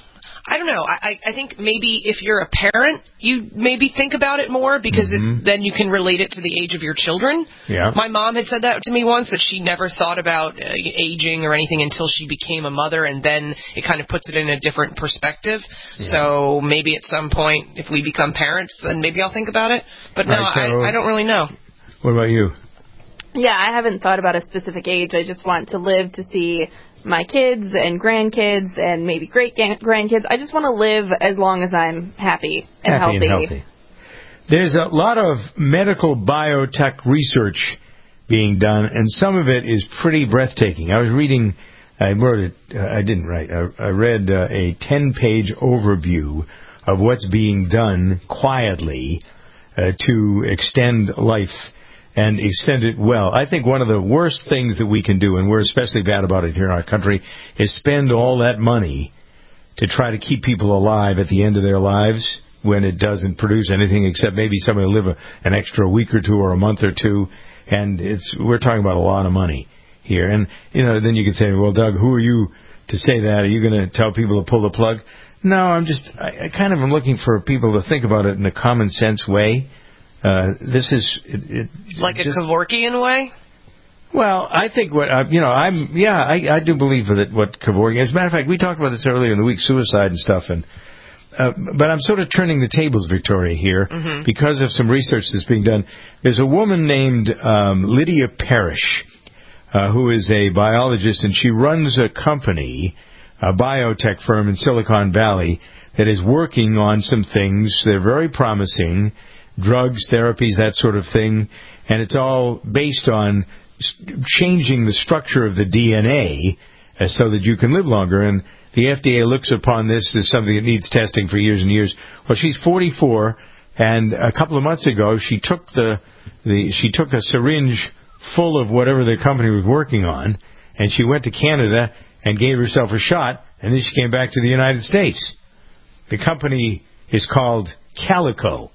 I don't know, I, I think maybe if you're a parent, you maybe think about it more because mm-hmm. it, then you can relate it to the age of your children. Yeah. My mom had said that to me once, that she never thought about uh, aging or anything until she became a mother, and then it kind of puts it in a different perspective. Yeah. So maybe at some point, if we become parents, then maybe I'll think about it. But no, right, so I, I don't really know. What about you? Yeah, I haven't thought about a specific age. I just want to live to see my kids and grandkids and maybe great-grandkids. I just want to live as long as I'm happy and happy healthy. And healthy. There's a lot of medical biotech research being done, and some of it is pretty breathtaking. I was reading, I wrote it, uh, I didn't write, I, I read uh, a ten-page overview of what's being done quietly uh, to extend life and extend it well. I think one of the worst things that we can do, and we're especially bad about it here in our country, is spend all that money to try to keep people alive at the end of their lives when it doesn't produce anything except maybe somebody will live a, an extra week or two or a month or two. And it's we're talking about a lot of money here. And, you know, then you could say, well, Doug, who are you to say that? Are you going to tell people to pull the plug? No, I'm just, I, I kind of am looking for people to think about it in a common sense way. Uh, this is it, it, like just, a Kevorkian way. Well, I think what uh, you know, I'm yeah, I, I do believe that what Kevorkian. As a matter of fact, we talked about this earlier in the week, suicide and stuff, and uh, but I'm sort of turning the tables, Victoria, here mm-hmm. because of some research that's being done. There's a woman named um, Lydia Parrish, uh, who is a biologist, and she runs a company, a biotech firm in Silicon Valley that is working on some things. They're very promising. Drugs, therapies, that sort of thing, and it's all based on changing the structure of the D N A uh, so that you can live longer. And the F D A looks upon this as something that needs testing for years and years. Well, she's forty-four, and a couple of months ago, she took the the she took a syringe full of whatever the company was working on, and she went to Canada and gave herself a shot, and then she came back to the United States. The company is called Calico.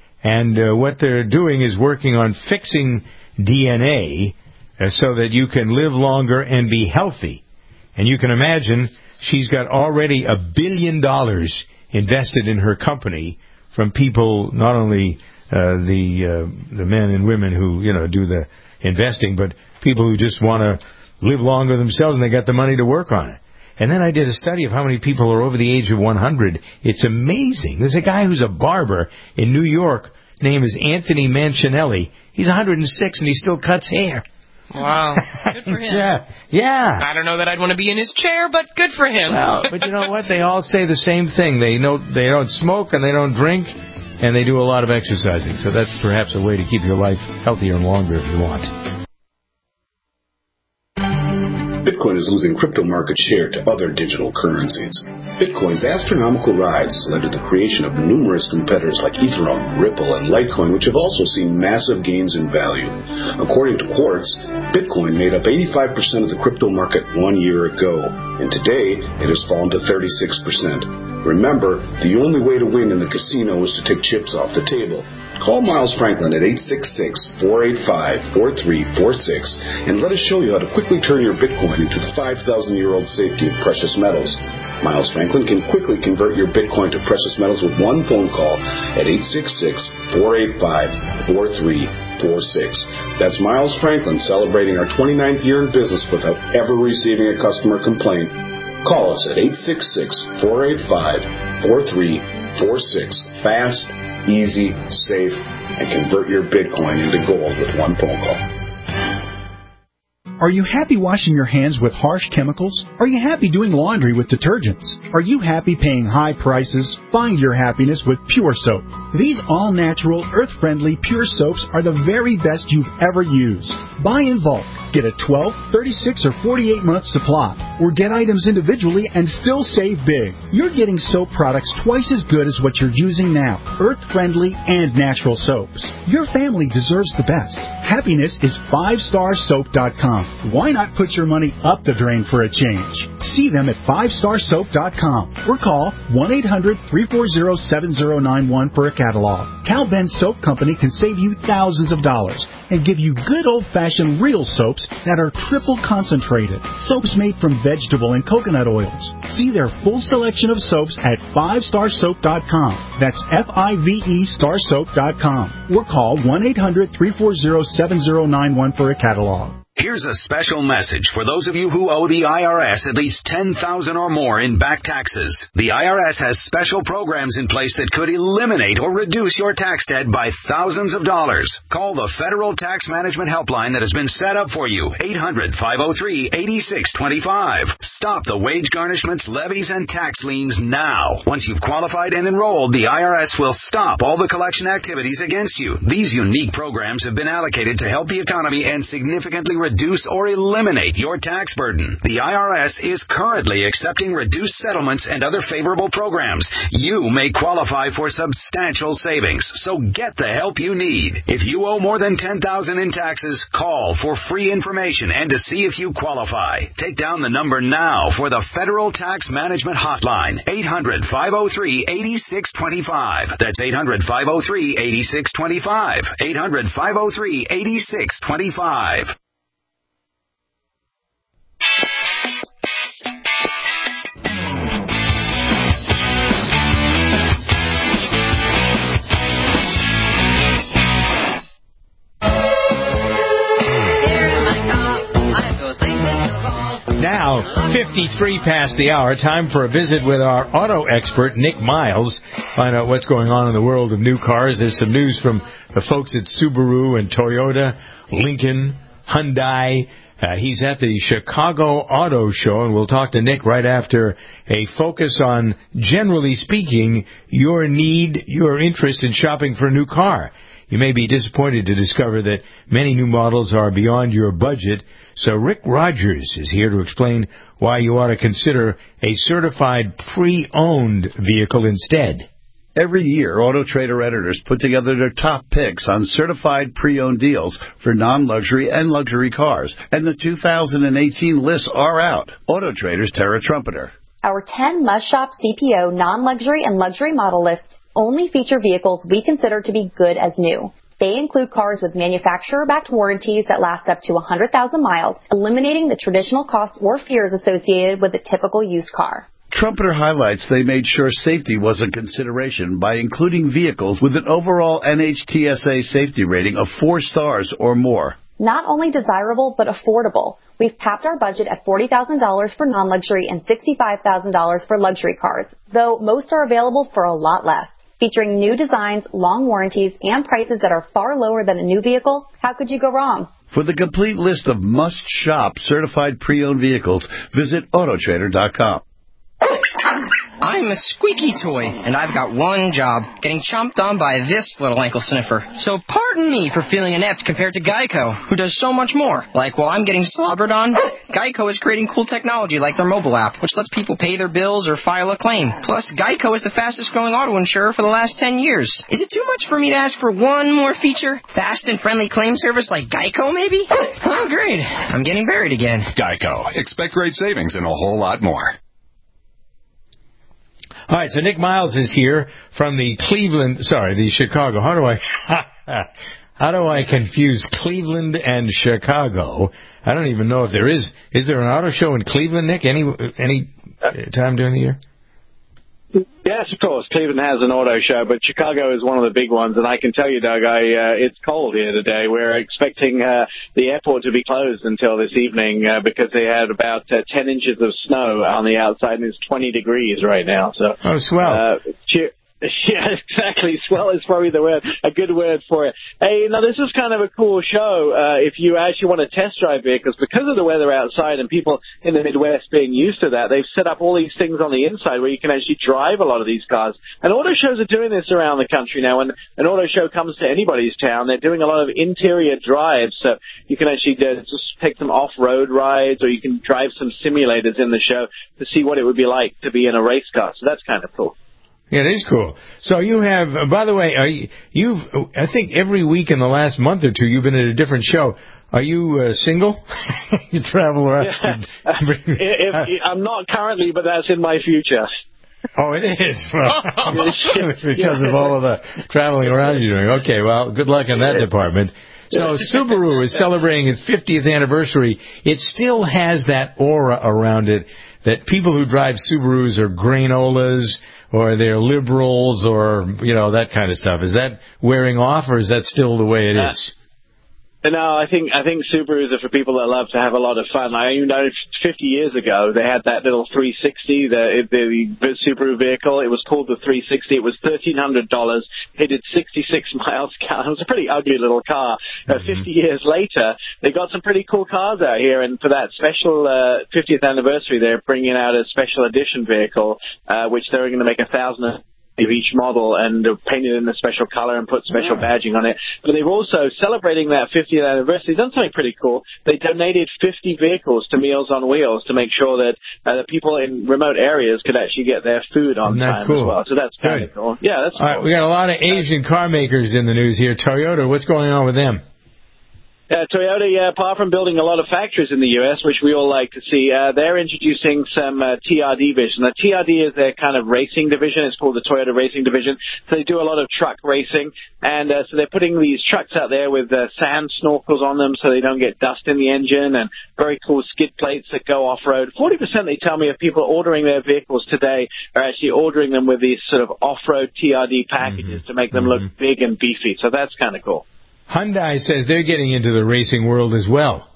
And uh, what they're doing is working on fixing D N A uh, so that you can live longer and be healthy. And you can imagine she's got already a billion dollars invested in her company from people, not only uh, the uh, the men and women who you know do the investing, but people who just want to live longer themselves, and they got the money to work on it. And then I did a study of how many people are over the age of one hundred. It's amazing. There's a guy who's a barber in New York. Name is Anthony Mancinelli. He's one hundred six and he still cuts hair. Wow. Good for him. Yeah. Yeah. I don't know that I'd want to be in his chair, but good for him. Well, but you know what? They all say the same thing. They know they don't smoke and they don't drink and they do a lot of exercising. So that's perhaps a way to keep your life healthier and longer if you want. Bitcoin is losing crypto market share to other digital currencies. Bitcoin's astronomical rise has led to the creation of numerous competitors like Ethereum, Ripple, and Litecoin, which have also seen massive gains in value. According to Quartz, Bitcoin made up eighty-five percent of the crypto market one year ago, and today it has fallen to thirty-six percent. Remember, the only way to win in the casino is to take chips off the table. Call Miles Franklin at eight six six, four eight five, four three four six and let us show you how to quickly turn your Bitcoin into the five thousand year old safety of precious metals. Miles Franklin can quickly convert your Bitcoin to precious metals with one phone call at eight six six, four eight five, four three four six. That's Miles Franklin celebrating our twenty-ninth year in business without ever receiving a customer complaint. Call us at eight six six, four eight five, four three four six. Fast, easy, safe, and convert your Bitcoin into gold with one phone call. Are you happy washing your hands with harsh chemicals? Are you happy doing laundry with detergents? Are you happy paying high prices? Find your happiness with Pure Soap. These all-natural, earth-friendly Pure Soaps are the very best you've ever used. Buy in bulk. Get a twelve, thirty-six, or forty-eight month supply. Or get items individually and still save big. You're getting soap products twice as good as what you're using now. Earth-friendly and natural soaps. Your family deserves the best. Happiness is five star soap dot com. Why not put your money up the drain for a change? See them at five star soap dot com or call one eight hundred, three four zero, seven zero nine one for a catalog. Cal Ben Soap Company can save you thousands of dollars and give you good old-fashioned real soaps that are triple concentrated. Soaps made from vegetable and coconut oils. See their full selection of soaps at five star soap dot com. That's F I V E star soap dot com. Or call one eight hundred, three four zero, seven zero nine one for a catalog. Here's a special message for those of you who owe the I R S at least ten thousand dollars or more in back taxes. The I R S has special programs in place that could eliminate or reduce your tax debt by thousands of dollars. Call the Federal Tax Management Helpline that has been set up for you, eight hundred, five oh three, eight six two five. Stop the wage garnishments, levies, and tax liens now. Once you've qualified and enrolled, the I R S will stop all the collection activities against you. These unique programs have been allocated to help the economy and significantly reduce reduce or eliminate your tax burden. The I R S is currently accepting reduced settlements and other favorable programs. You may qualify for substantial savings, so get the help you need. If you owe more than ten thousand dollars in taxes, call for free information and to see if you qualify. Take down the number now for the Federal Tax Management Hotline, eight hundred, five oh three, eight six two five. That's eight hundred, five oh three, eight six two five. eight hundred, five oh three, eight six two five. Now, fifty-three past the hour, time for a visit with our auto expert, Nick Miles. Find out what's going on in the world of new cars. There's some news from the folks at Subaru and Toyota, Lincoln, Hyundai. Uh, he's at the Chicago Auto Show, and we'll talk to Nick right after a focus on, generally speaking, your need, your interest in shopping for a new car. You may be disappointed to discover that many new models are beyond your budget, so Rick Rogers is here to explain why you ought to consider a certified pre-owned vehicle instead. Every year, Auto Trader editors put together their top picks on certified pre-owned deals for non-luxury and luxury cars, and the two thousand eighteen lists are out. Auto Trader's Terra Trumpeter. Our ten must-shop C P O non-luxury and luxury model lists only feature vehicles we consider to be good as new. They include cars with manufacturer-backed warranties that last up to one hundred thousand miles, eliminating the traditional costs or fears associated with a typical used car. Trumpeter highlights they made sure safety was a consideration by including vehicles with an overall N H T S A safety rating of four stars or more. Not only desirable, but affordable. We've capped our budget at forty thousand dollars for non-luxury and sixty-five thousand dollars for luxury cars, though most are available for a lot less. Featuring new designs, long warranties, and prices that are far lower than a new vehicle, how could you go wrong? For the complete list of must-shop certified pre-owned vehicles, visit Auto Trader dot com. I'm a squeaky toy, and I've got one job, getting chomped on by this little ankle sniffer. So pardon me for feeling inept compared to Geico, who does so much more. Like while I'm getting slobbered on, Geico is creating cool technology like their mobile app, which lets people pay their bills or file a claim. Plus, Geico is the fastest growing auto insurer for the last ten years. Is it too much for me to ask for one more feature? Fast and friendly claim service like Geico, maybe? Oh, great. I'm getting buried again. Geico. Expect great savings and a whole lot more. All right, so Nick Miles is here from the Cleveland, sorry, the Chicago. How do I, how do I confuse Cleveland and Chicago? I don't even know if there is. Is there an auto show in Cleveland, Nick? Any any time during the year? Yes, of course. Cleveland has an auto show, but Chicago is one of the big ones. And I can tell you, Doug, I, uh, it's cold here today. We're expecting uh, the airport to be closed until this evening uh, because they had about uh, ten inches of snow on the outside, and it's twenty degrees right now. So, oh, swell. Uh, cheer- Yeah, exactly. Swell is probably the word, a good word for it. Hey, now this is kind of a cool show uh, if you actually want to test drive vehicles. Because of the weather outside and people in the Midwest being used to that, they've set up all these things on the inside where you can actually drive a lot of these cars. And auto shows are doing this around the country now. When an auto show comes to anybody's town, they're doing a lot of interior drives. So you can actually uh, just take some off-road rides, or you can drive some simulators in the show to see what it would be like to be in a race car. So that's kind of cool. Yeah, it is cool. So you have, uh, by the way, are you, you've, I think every week in the last month or two, you've been at a different show. Are you uh, single? You travel around. Yeah. if, if, I'm not currently, but that's in my future. Oh, it is? Well, because of all of the traveling around you're doing. Okay, well, good luck in that department. So Subaru is celebrating its fiftieth anniversary. It still has that aura around it that people who drive Subarus are granolas, or they're liberals, or, you know, that kind of stuff. Is that wearing off, or is that still the way it is? No, I think I think Subarus are for people that love to have a lot of fun. I you know fifty years ago they had that little three sixty, the, the the Subaru vehicle. It was called the three sixty. It was thirteen hundred dollars. It did sixty-six miles. It was a pretty ugly little car. Mm-hmm. Uh, fifty years later, they got some pretty cool cars out here, and for that special uh, fiftieth anniversary, they're bringing out a special edition vehicle, uh, which they're going to make a thousand of each model and paint it in a special color and put special yeah. badging on it. But they've also, celebrating that fiftieth anniversary, done something pretty cool. They donated fifty vehicles to Meals on Wheels to make sure that uh, the people in remote areas could actually get their food on time cool? as well. So that's kind of cool. Yeah, that's All right, cool. We got a lot of Asian car makers in the news here. Toyota, what's going on with them? Uh, Toyota, yeah, apart from building a lot of factories in the U S, which we all like to see, uh, they're introducing some uh, T R D vision. The T R D is their kind of racing division. It's called the Toyota Racing Division. So they do a lot of truck racing, and uh, so they're putting these trucks out there with uh, sand snorkels on them so they don't get dust in the engine, and very cool skid plates that go off-road. forty percent, they tell me, of people ordering their vehicles today are actually ordering them with these sort of off-road T R D packages mm-hmm. to make them mm-hmm. look big and beefy. So that's kind of cool. Hyundai says they're getting into the racing world as well.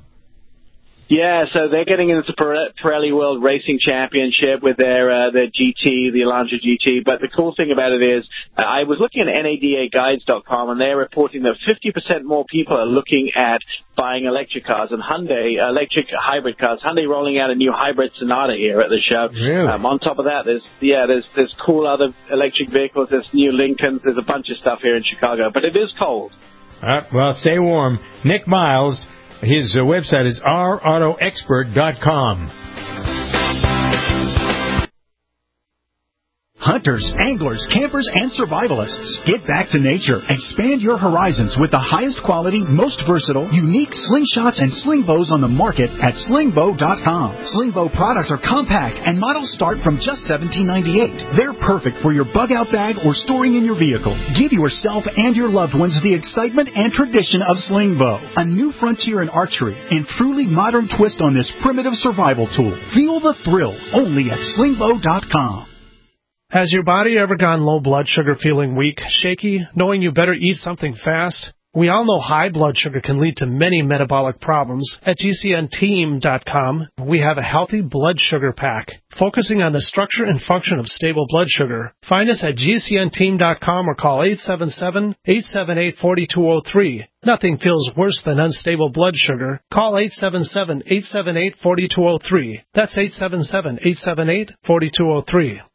Yeah, so they're getting into the Pirelli World Racing Championship with their uh, their G T, the Elantra G T. But the cool thing about it is, uh, I was looking at N A D A guides dot com, and they're reporting that fifty percent more people are looking at buying electric cars and Hyundai uh, electric hybrid cars. Hyundai rolling out a new hybrid Sonata here at the show. Really? Um, on top of that, there's yeah, there's there's cool other electric vehicles. There's new Lincolns. There's a bunch of stuff here in Chicago, but it is cold. All right, well, stay warm. Nick Miles, his uh, website is r auto expert dot com. Hunters, anglers, campers, and survivalists. Get back to nature. Expand your horizons with the highest quality, most versatile, unique slingshots and sling bows on the market at sling bow dot com. Sling bow products are compact and models start from just seventeen ninety-eight. They're perfect for your bug-out bag or storing in your vehicle. Give yourself and your loved ones the excitement and tradition of sling bow. A new frontier in archery and truly modern twist on this primitive survival tool. Feel the thrill only at sling bow dot com. Has your body ever gone low blood sugar, feeling weak, shaky, knowing you better eat something fast? We all know high blood sugar can lead to many metabolic problems. At G C N team dot com, we have a healthy blood sugar pack, focusing on the structure and function of stable blood sugar. Find us at G C N team dot com or call eight seven seven, eight seven eight, four two zero three. Nothing feels worse than unstable blood sugar. Call eight seven seven, eight seven eight, four two zero three. That's eight seven seven, eight seven eight, four two zero three.